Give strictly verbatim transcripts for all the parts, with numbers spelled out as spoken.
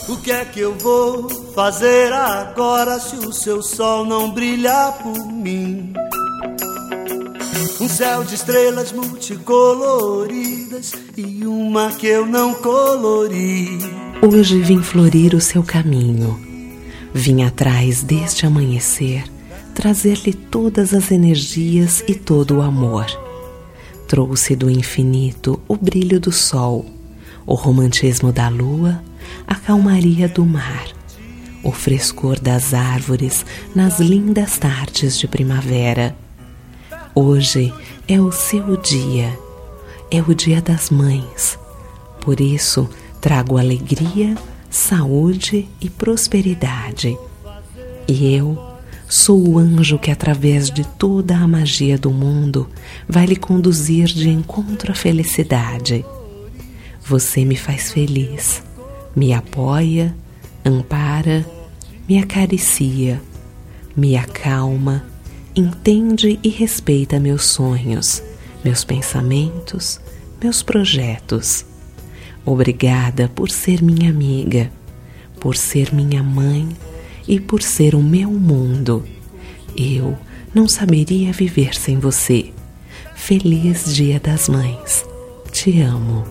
O que é que eu vou fazer agora se o seu sol não brilhar por mim? Um céu de estrelas multicoloridas e uma que eu não colori. Hoje vim florir o seu caminho. Vim atrás deste amanhecer, trazer-lhe todas as energias e todo o amor. Trouxe do infinito o brilho do sol, o romantismo da lua, a calmaria do mar, o frescor das árvores nas lindas tardes de primavera. Hoje é o seu dia, é o dia das mães. Por isso, trago alegria, saúde e prosperidade. E eu sou o anjo que, através de toda a magia do mundo, vai lhe conduzir de encontro à felicidade. Você me faz feliz, me apoia, ampara, me acaricia, me acalma, entende e respeita meus sonhos, meus pensamentos, meus projetos. Obrigada por ser minha amiga, por ser minha mãe e por ser o meu mundo. Eu não saberia viver sem você. Feliz Dia das Mães. Te amo.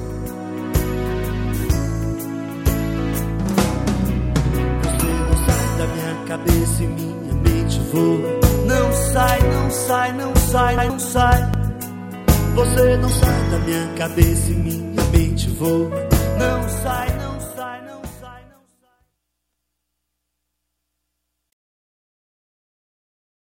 Você não sai da minha cabeça e minha mente voa. Não sai, não sai, não sai, não sai. Você não sai da minha cabeça e minha mente voa. Não sai, não